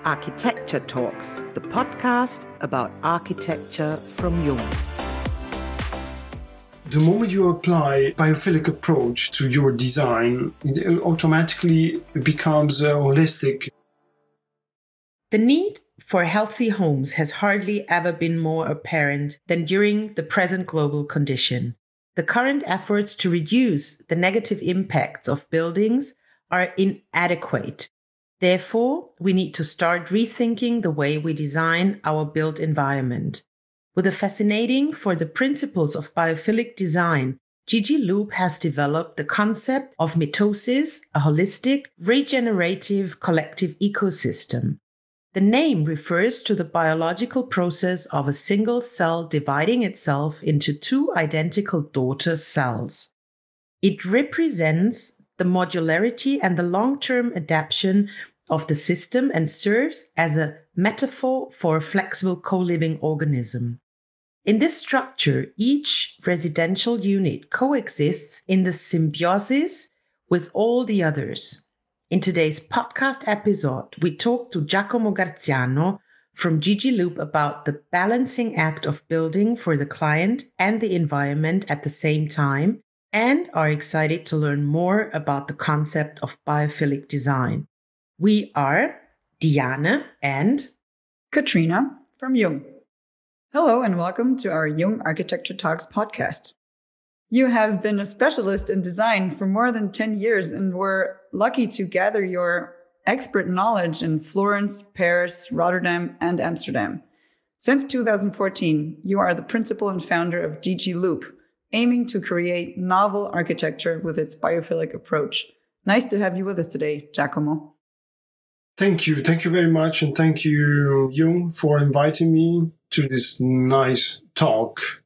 Architecture Talks, the podcast about architecture from Jung. The moment you apply biophilic approach to your design, it automatically becomes holistic. The need for healthy homes has hardly ever been more apparent than during the present global condition. The current efforts to reduce the negative impacts of buildings are inadequate. Therefore, we need to start rethinking the way we design our built environment. With a fascinating for the principles of biophilic design, Gigi Loop has developed the concept of mitosis, a holistic, regenerative collective ecosystem. The name refers to the biological process of a single cell dividing itself into two identical daughter cells. It represents the modularity and the long-term adaptation of the system and serves as a metaphor for a flexible co-living organism. In this structure, each residential unit coexists in the symbiosis with all the others. In today's podcast episode, we talk to Giacomo Garziano from Gigi Loop about the balancing act of building for the client and the environment at the same time, and are excited to learn more about the concept of biophilic design. We are Diane and Katrina from Jung. Hello and welcome to our Jung Architecture Talks podcast. You have been a specialist in design for more than 10 years and were lucky to gather your expert knowledge in Florence, Paris, Rotterdam, and Amsterdam. Since 2014, you are the principal and founder of Gigi Loop, aiming to create novel architecture with its biophilic approach. Nice to have you with us today, Giacomo. Thank you. Thank you very much. And thank you, Jung, for inviting me to this nice talk.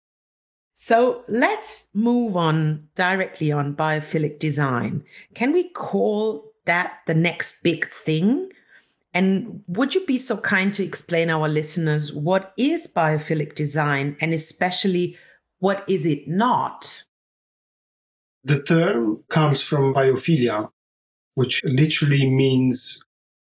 So let's move on directly on biophilic design. Can we call that the next big thing? And would you be so kind to explain our listeners what is biophilic design and especially what is it not? The term comes from biophilia, which literally means,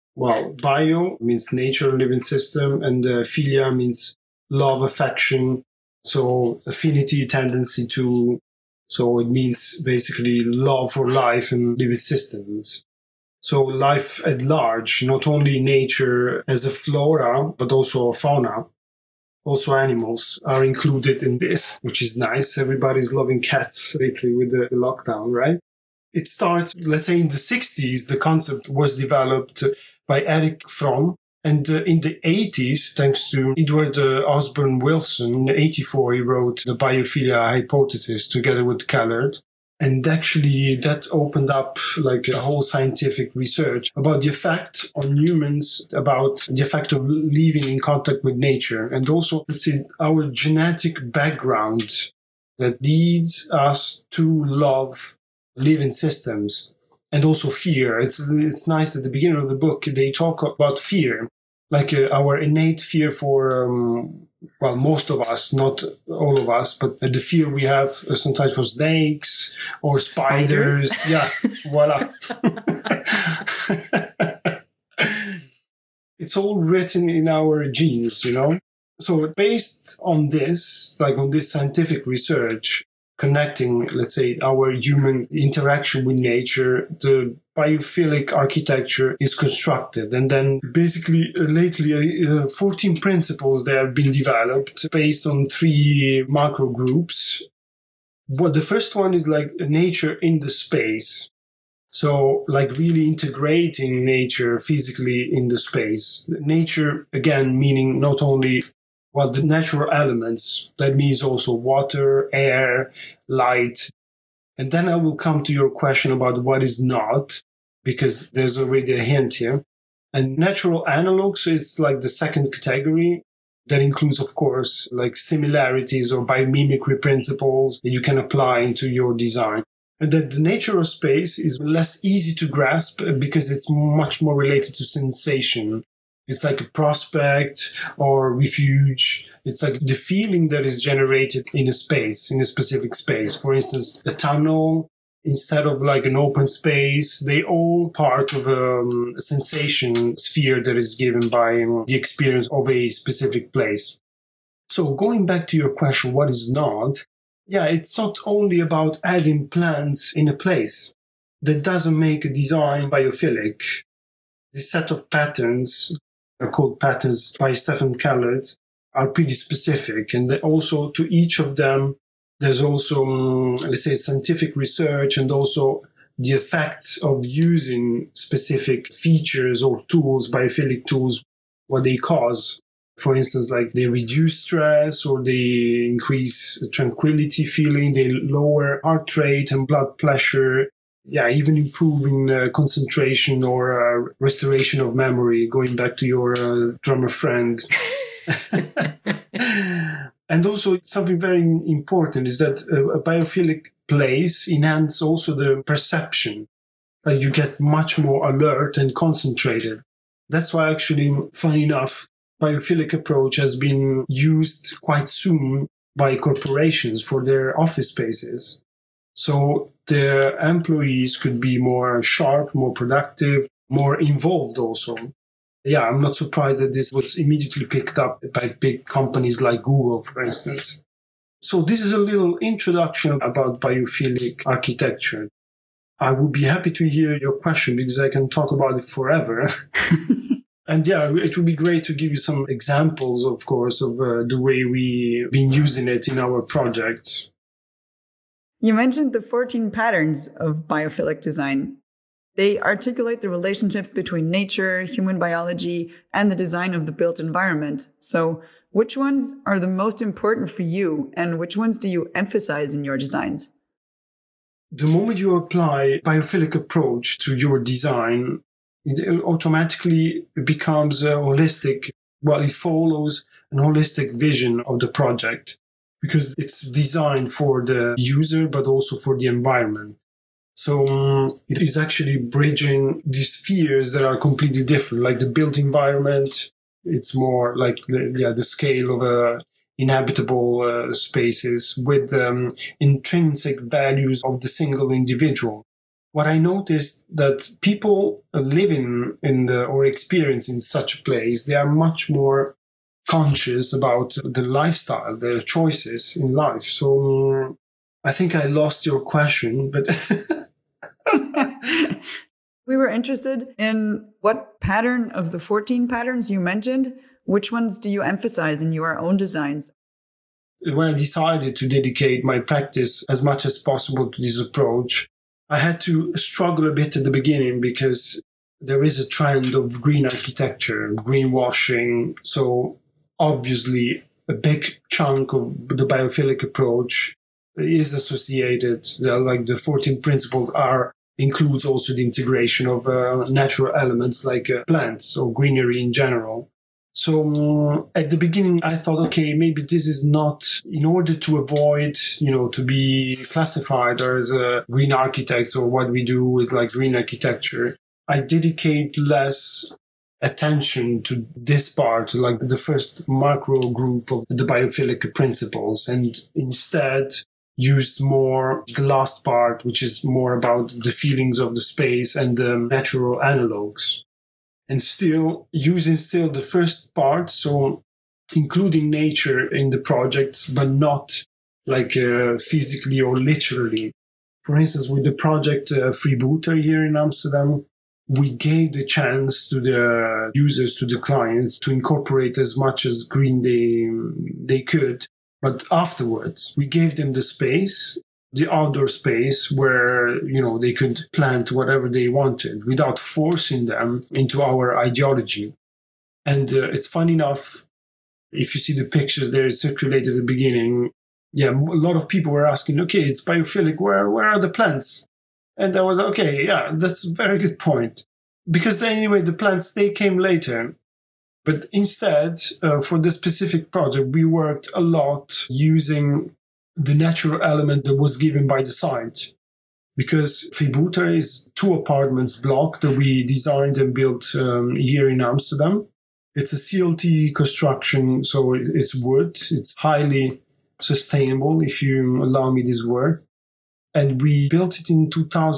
bio means nature, living system, and philia means love, affection. So affinity, tendency to, so it means basically love for life and living systems. So life at large, not only nature as a flora, but also a fauna. Also animals are included in this, which is nice. Everybody's loving cats lately with the lockdown, right? It starts, let's say in the 60s, the concept was developed by Erich Fromm. And in the 80s, thanks to Edward Osborne Wilson, in 1984, he wrote the biophilia hypothesis together with Kellert. And actually that opened up like a whole scientific research about the effect on humans, about the effect of living in contact with nature. And also, let's say, our genetic background that leads us to love living systems. And also fear. It's nice at the beginning of the book, they talk about fear, like our innate fear for, most of us, not all of us, but the fear we have sometimes for snakes or spiders. Yeah, voila. It's all written in our genes, you know? So based on this, like on this scientific research, connecting, let's say, our human interaction with nature, the biophilic architecture is constructed. And then basically lately 14 principles that have been developed based on 3 macro groups. Well, the first one is like nature in the space. So like really integrating nature physically in the space. Nature, again, meaning not only the natural elements, that means also water, air, light. And then I will come to your question about what is not, because there's already a hint here. And natural analogs, it's like the second category. That includes, of course, like similarities or biomimicry principles that you can apply into your design. And that the nature of space is less easy to grasp because it's much more related to sensation. It's like a prospect or refuge. It's like the feeling that is generated in a space, in a specific space. For instance, a tunnel instead of like an open space, they all part of a sensation sphere that is given by the experience of a specific place. So going back to your question, what is not? Yeah, it's not only about adding plants in a place. That doesn't make a design biophilic. This set of patterns, are called patterns by Stephen Kellert, are pretty specific. And also to each of them, there's also, let's say, scientific research and also the effects of using specific features or tools, biophilic tools, what they cause. For instance, like they reduce stress or they increase tranquility feeling, they lower heart rate and blood pressure. Yeah, even improving concentration or restoration of memory, going back to your drummer friend. And also something very important is that a biophilic place enhances also the perception. You get much more alert and concentrated. That's why actually, funny enough, biophilic approach has been used quite soon by corporations for their office spaces. So the employees could be more sharp, more productive, more involved also. Yeah, I'm not surprised that this was immediately picked up by big companies like Google, for instance. So this is a little introduction about biophilic architecture. I would be happy to hear your question because I can talk about it forever. And yeah, it would be great to give you some examples, of course, of the way we've been using it in our project. You mentioned the 14 patterns of biophilic design. They articulate the relationships between nature, human biology, and the design of the built environment. So which ones are the most important for you, and which ones do you emphasize in your designs? The moment you apply biophilic approach to your design, it automatically becomes a holistic, well, it follows an holistic vision of the project because it's designed for the user, but also for the environment. So it is actually bridging these spheres that are completely different, like the built environment. It's more like the scale of inhabitable spaces with intrinsic values of the single individual. What I noticed that people living in or experiencing such a place, they are much more conscious about the lifestyle, their choices in life. So I think I lost your question, but we were interested in what pattern of the 14 patterns you mentioned, which ones do you emphasize in your own designs? When I decided to dedicate my practice as much as possible to this approach, I had to struggle a bit at the beginning because there is a trend of green architecture, greenwashing. So obviously a big chunk of the biophilic approach is associated, like the 14 principles includes also the integration of natural elements like plants or greenery in general. So at the beginning, I thought, okay, maybe this is not, in order to avoid, to be classified as a green architects or what we do with like green architecture, I dedicate less attention to this part, like the first macro group of the biophilic principles, and instead used more the last part, which is more about the feelings of the space and the natural analogs. And still using the first part, so including nature in the projects, but not like physically or literally. For instance, with the project Freebooter here in Amsterdam, we gave the chance to the users, to the clients, to incorporate as much as green they could. But afterwards, we gave them the space, the outdoor space where, they could plant whatever they wanted without forcing them into our ideology. And it's funny enough, if you see the pictures there circulated at the beginning, a lot of people were asking, okay, it's biophilic, where are the plants? And I was, okay, yeah, that's a very good point. Because anyway, the plants, they came later. But instead, for this specific project, we worked a lot using the natural element that was given by the site. Because Freebooter is 2 apartments block that we designed and built here in Amsterdam. It's a CLT construction, so it's wood. It's highly sustainable, if you allow me this word. And we built it in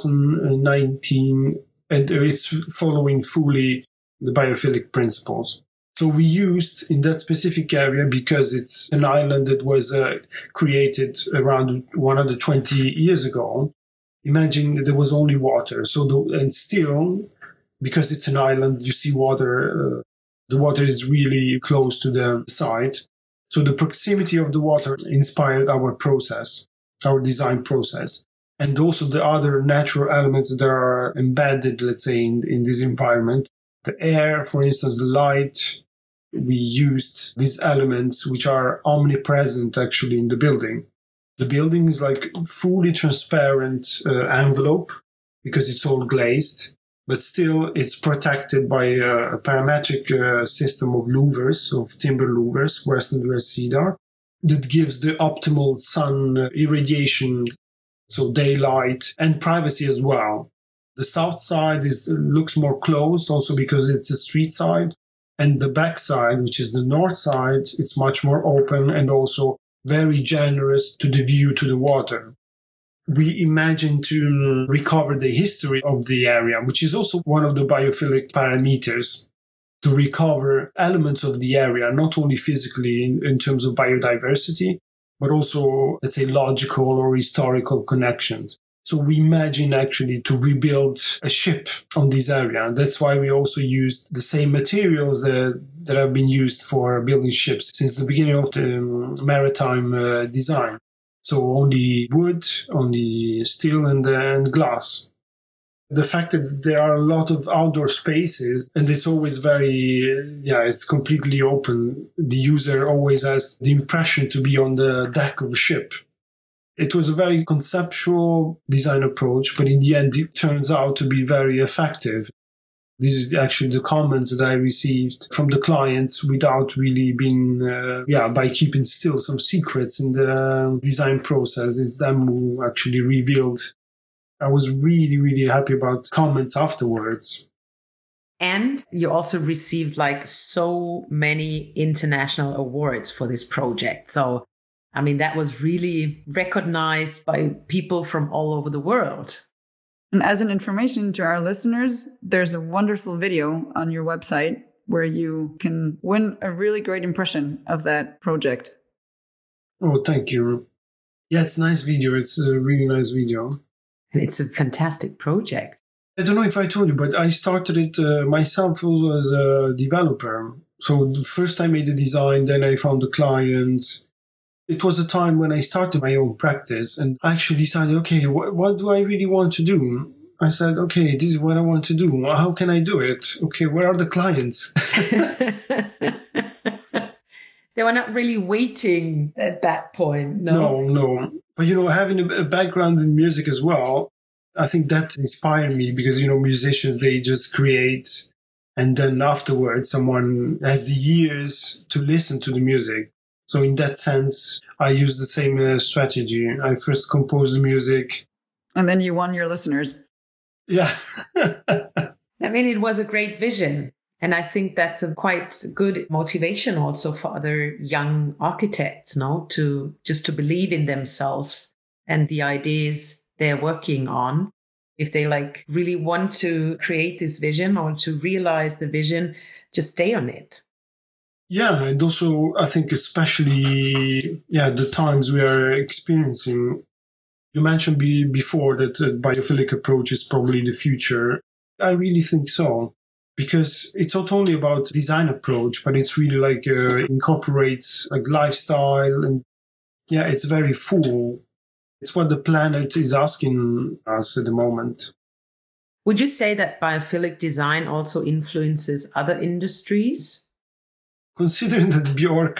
2019, and it's following fully the biophilic principles. So we used in that specific area, because it's an island that was created around 120 years ago. Imagine that there was only water. And still, because it's an island, you see water. The water is really close to the site. So the proximity of the water inspired our process, our design process. And also the other natural elements that are embedded, let's say, in this environment. The air, for instance, the light. We used these elements which are omnipresent actually in the building. The building is like fully transparent envelope because it's all glazed, but still it's protected by a parametric system of louvers, of timber louvers, Western Red Cedar, that gives the optimal sun irradiation, so daylight and privacy as well. The south side looks more closed also because it's a street side. And the back side, which is the north side, it's much more open and also very generous to the view to the water. We imagine to recover the history of the area, which is also one of the biophilic parameters, to recover elements of the area, not only physically in terms of biodiversity, but also, let's say, logical or historical connections. So we imagine actually to rebuild a ship on this area. That's why we also used the same materials that have been used for building ships since the beginning of the maritime design. So only wood, only steel and glass. The fact that there are a lot of outdoor spaces and it's always it's completely open. The user always has the impression to be on the deck of a ship. It was a very conceptual design approach, but in the end, it turns out to be very effective. This is actually the comments that I received from the clients without really being, by keeping still some secrets in the design process. It's them who actually revealed. I was really, really happy about comments afterwards. And you also received like so many international awards for this project. So I mean, that was really recognized by people from all over the world. And as an information to our listeners, there's a wonderful video on your website where you can win a really great impression of that project. Oh, thank you. Yeah, it's a nice video. It's a really nice video. And it's a fantastic project. I don't know if I told you, but I started it myself also as a developer. So first I made the design, then I found the client. It was a time when I started my own practice and I actually decided, okay, what do I really want to do? I said, okay, this is what I want to do. How can I do it? Okay, where are the clients? They were not really waiting at that point, no? No. But, having a background in music as well, I think that inspired me because, musicians, they just create and then afterwards someone has the ears to listen to the music. So in that sense, I used the same strategy. I first composed the music. And then you won your listeners. Yeah. I mean, it was a great vision. And I think that's a quite good motivation also for other young architects, to believe in themselves and the ideas they're working on. If they really want to create this vision or to realize the vision, just stay on it. Yeah, and also I think especially the times we are experiencing. You mentioned before that the biophilic approach is probably the future. I really think so, because it's not only about design approach, but it's really incorporates lifestyle and it's very full. It's what the planet is asking us at the moment. Would you say that biophilic design also influences other industries? Considering that Björk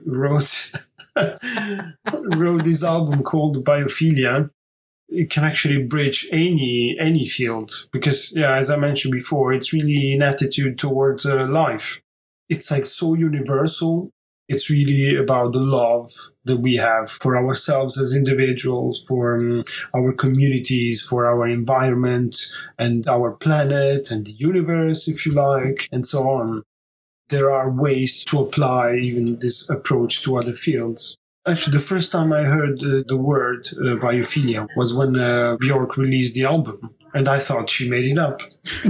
wrote this album called Biophilia, it can actually bridge any field. Because, as I mentioned before, it's really an attitude towards life. It's so universal. It's really about the love that we have for ourselves as individuals, for our communities, for our environment and our planet and the universe, if you like, and so on. There are ways to apply even this approach to other fields. Actually, the first time I heard the word biophilia was when Björk released the album, and I thought she made it up.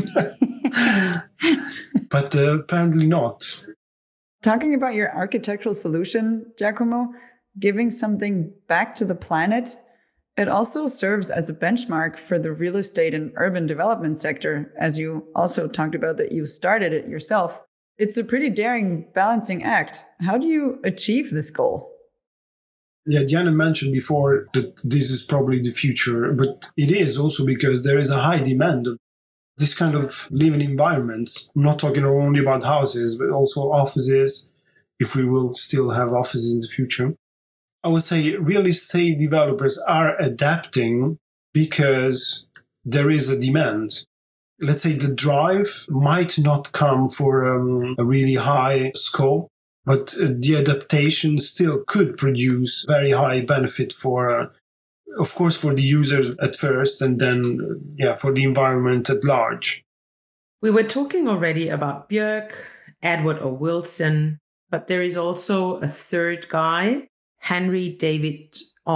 But apparently not. Talking about your architectural solution, Giacomo, giving something back to the planet, it also serves as a benchmark for the real estate and urban development sector, as you also talked about that you started it yourself. It's a pretty daring balancing act. How do you achieve this goal? Yeah, Diana mentioned before that this is probably the future, but it is also because there is a high demand of this kind of living environments. I'm not talking only about houses, but also offices, if we will still have offices in the future. I would say real estate developers are adapting because there is a demand. Let's say the drive might not come for a really high scope, but the adaptation still could produce very high benefit for, of course, for the users at first, and then, for the environment at large. We were talking already about Björk, Edward O. Wilson, but there is also a third guy, Henry David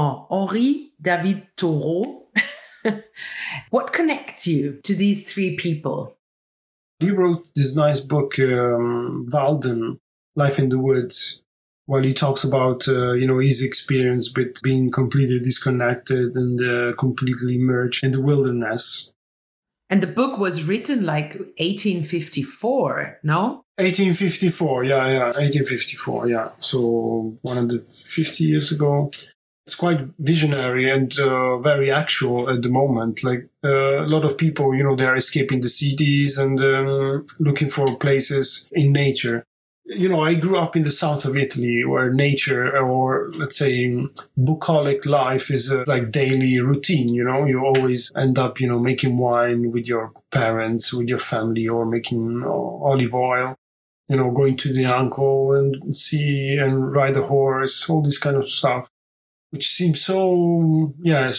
Thoreau. What connects you to these three people? He wrote this nice book, Walden, Life in the Woods, while he talks about, his experience with being completely disconnected and completely immersed in the wilderness. And the book was written like 1854, no? 1854, 1854, yeah. So 150 years ago. It's quite visionary and very actual at the moment. Like a lot of people, they are escaping the cities and looking for places in nature. I grew up in the south of Italy where nature, or let's say bucolic life, is a like daily routine. You always end up, making wine with your parents, with your family, or making olive oil, going to the uncle and see and ride a horse, all this kind of stuff, which seems so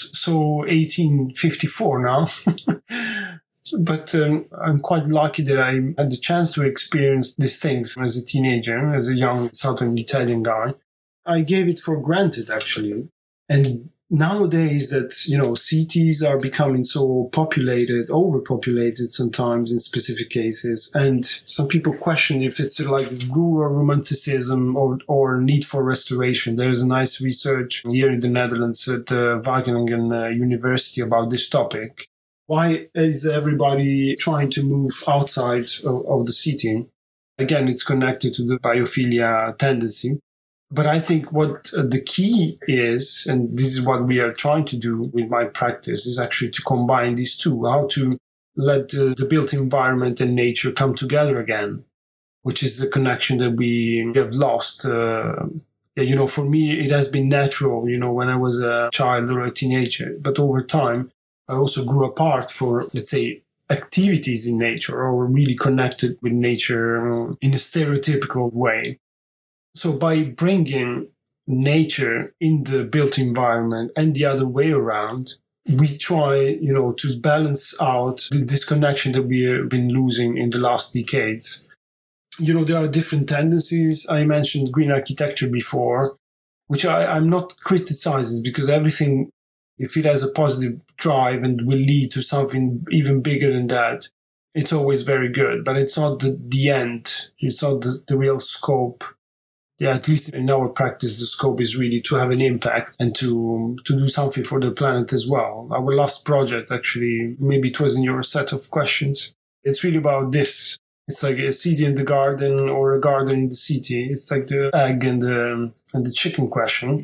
1854 now. But I'm quite lucky that I had the chance to experience these things as a teenager, as a young Southern Italian guy. I gave it for granted, actually. And nowadays that, cities are becoming so populated, overpopulated sometimes in specific cases. And some people question if it's like rural romanticism or need for restoration. There is a nice research here in the Netherlands at Wageningen University about this topic. Why is everybody trying to move outside of the city? Again, it's connected to the biophilia tendency. But I think what the key is, and this is what we are trying to do with my practice, is actually to combine these two, how to let the built environment and nature come together again, which is the connection that we have lost. For me, it has been natural, when I was a child or a teenager. But over time, I also grew apart for, let's say, activities in nature, or really connected with nature in a stereotypical way. So by bringing nature in the built environment and the other way around, we try, to balance out the disconnection that we have been losing in the last decades. There are different tendencies. I mentioned green architecture before, which I'm not criticizing, because everything, if it has a positive drive and will lead to something even bigger than that, it's always very good. But it's not the end. It's not the real scope. Yeah, at least in our practice, the scope is really to have an impact and to do something for the planet as well. Our last project, actually, maybe it was in your set of questions. It's really about this. It's like a city in the garden or a garden in the city. It's like the egg and the chicken question.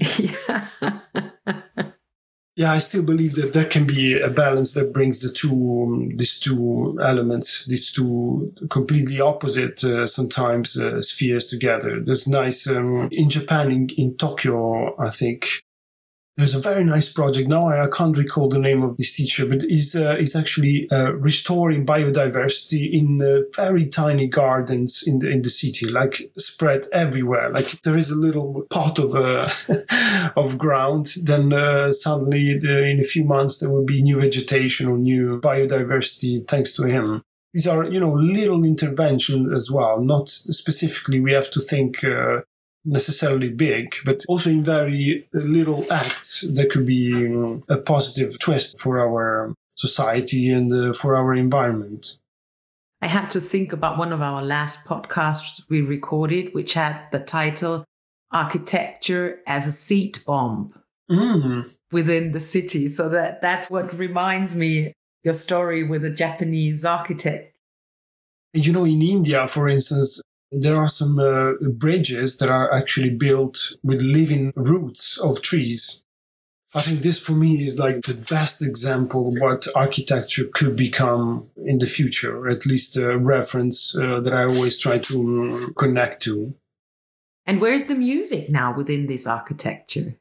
Yeah, I still believe that there can be a balance that brings these two elements, these two completely opposite, sometimes spheres together. There's nice, in Japan, in Tokyo, I think, there's a very nice project. Now I can't recall the name of this teacher, but he's actually restoring biodiversity in very tiny gardens in the city, like spread everywhere. Like there is a little pot of of ground, then suddenly in a few months there will be new vegetation or new biodiversity thanks to him. These are little interventions as well. Not specifically we have to think necessarily big, but also in very little acts that could be a positive twist for our society and for our environment. I had to think about one of our last podcasts we recorded, which had the title Architecture as a Seed Bomb within the city. So that's what reminds me your story with a Japanese architect. You know, in India, for instance, there are some bridges that are actually built with living roots of trees. I think this for me is like the best example of what architecture could become in the future, or at least a reference that I always try to connect to. And where's the music now within this architecture?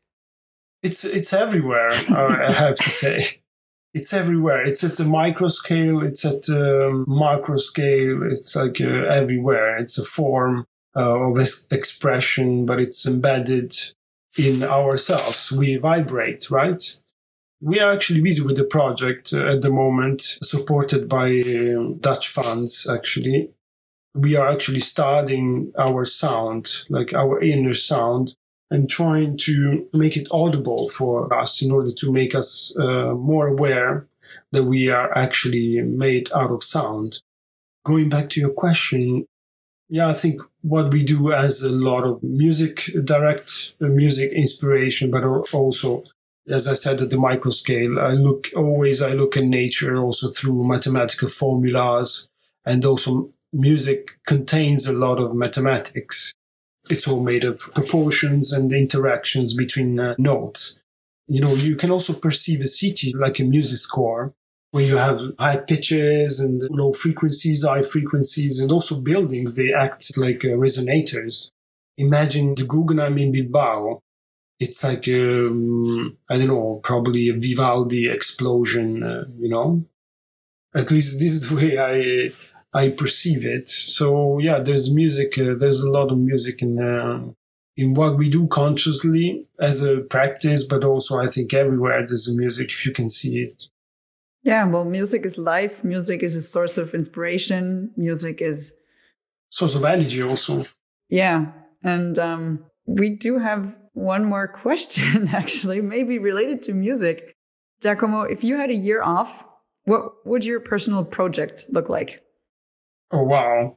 It's everywhere, I have to say. It's everywhere. It's at the micro scale. It's at the macro scale. It's like everywhere. It's a form of expression, but it's embedded in ourselves. We vibrate, right? We are actually busy with the project at the moment, supported by Dutch funds, actually. We are actually studying our sound, like our inner sound, and trying to make it audible for us in order to make us more aware that we are actually made out of sound. Going back to your question, yeah, I think what we do has a lot of music, direct music inspiration, but also, as I said, at the micro scale, I look at nature also through mathematical formulas, and also music contains a lot of mathematics. It's all made of proportions and interactions between notes. You know, you can also perceive a city like a music score, where you have high pitches and low frequencies, high frequencies, and also buildings, they act like resonators. Imagine the Guggenheim in Bilbao. It's like, I don't know, probably a Vivaldi explosion, you know? At least this is the way I perceive it. So yeah, there's music. There's a lot of music in what we do consciously as a practice, but also I think everywhere there's a music if you can see it. Yeah, well, music is life. Music is a source of inspiration. Music is source of energy also. Yeah, and we do have one more question, actually, maybe related to music. Giacomo, if you had a year off, what would your personal project look like? Oh, wow.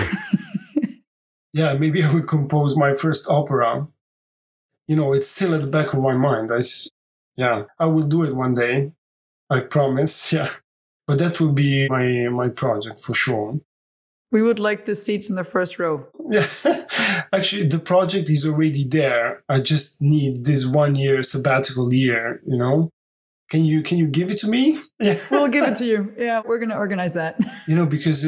Yeah, maybe I would compose my first opera. You know, it's still at the back of my mind. I will do it one day. I promise, yeah. But that will be my project for sure. We would like the seats in the first row. Yeah, actually, the project is already there. I just need this 1 year sabbatical year, you know? Can you give it to me? Yeah. We'll give it to you. Yeah, we're going to organize that. You know, because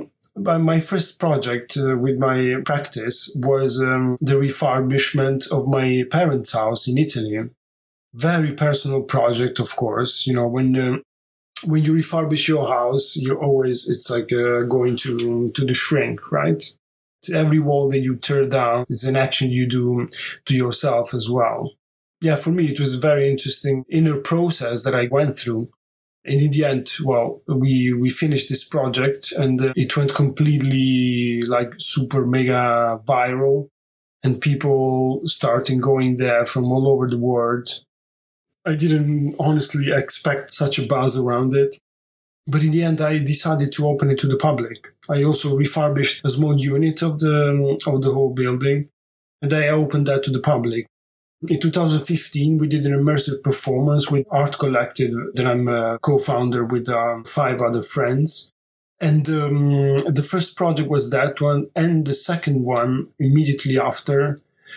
my first project with my practice was the refurbishment of my parents' house in Italy. Very personal project, of course. You know, when you refurbish your house, it's like going to the shrink, right? Every wall that you tear down is an action you do to yourself as well. Yeah, for me, it was a very interesting inner process that I went through. And in the end, well, we finished this project and it went completely like super mega viral, and people starting going there from all over the world. I didn't honestly expect such a buzz around it. But in the end, I decided to open it to the public. I also refurbished a small unit of the whole building, and I opened that to the public. In 2015, we did an immersive performance with Art Collective that I'm a co-founder with 5 other friends. And the first project was that one, and the second one immediately after.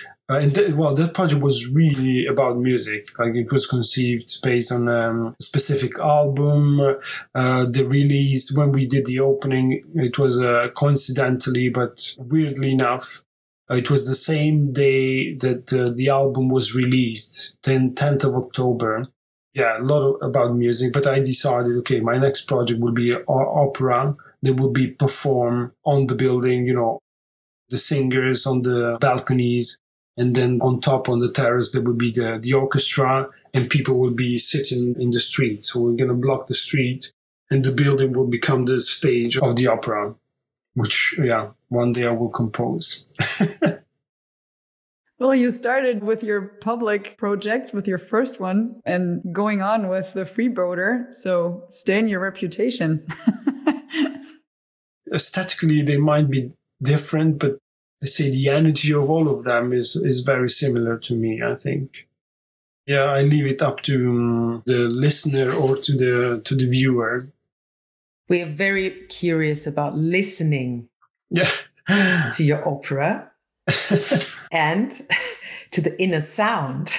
That project was really about music. Like, it was conceived based on a specific album. The release, when we did the opening, it was coincidentally, but weirdly enough, it was the same day that the album was released, 10th of October. Yeah, a lot about music, but I decided, okay, my next project would be an opera that would be performed on the building, you know, the singers on the balconies, and then on top on the terrace there would be the orchestra, and people would be sitting in the street. So we're going to block the street, and the building will become the stage of the opera, which, yeah, one day I will compose. Well, you started with your public projects, with your first one, and going on with the freeboater. So stay in your reputation. Aesthetically, they might be different, but I say the energy of all of them is very similar to me, I think. Yeah, I leave it up to the listener or to the viewer. We are very curious about listening to your opera and to the inner sound.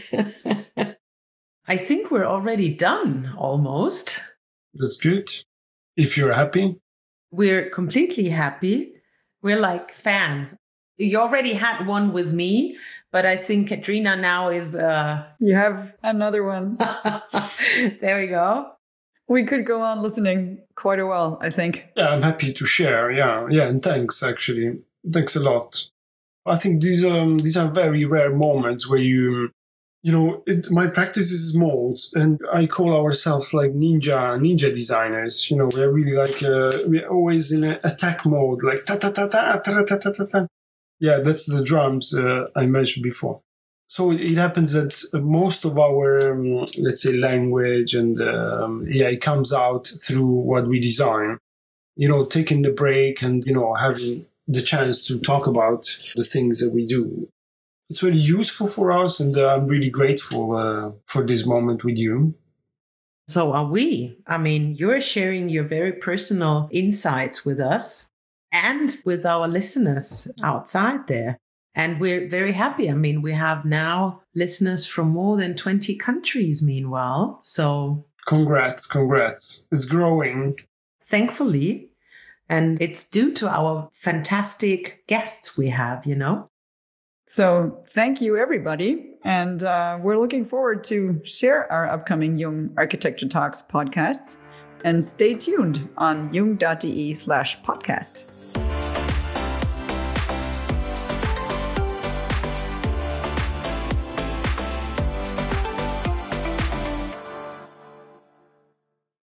I think we're already done, almost. That's good. If you're happy. We're completely happy. We're like fans. You already had one with me, but I think Katrina now is... You have another one. There we go. We could go on listening quite a while, I think. Yeah, I'm happy to share. Yeah, and thanks, actually. Thanks a lot. I think these are very rare moments where my practice is small, and I call ourselves like ninja designers. We're really like we're always in an attack mode, like ta ta ta ta ta ta ta ta ta. Yeah, that's the drums I mentioned before. So it happens that most of our let's say language and it comes out through what we design. Taking the break and having the chance to talk about the things that we do. It's really useful for us, and I'm really grateful for this moment with you. So are we. I mean, you're sharing your very personal insights with us and with our listeners outside there. And we're very happy. I mean, we have now listeners from more than 20 countries, meanwhile. So congrats. It's growing. Thankfully. And it's due to our fantastic guests we have, So thank you, everybody. And we're looking forward to share our upcoming Jung Architecture Talks podcasts. And stay tuned on jung.de/podcast.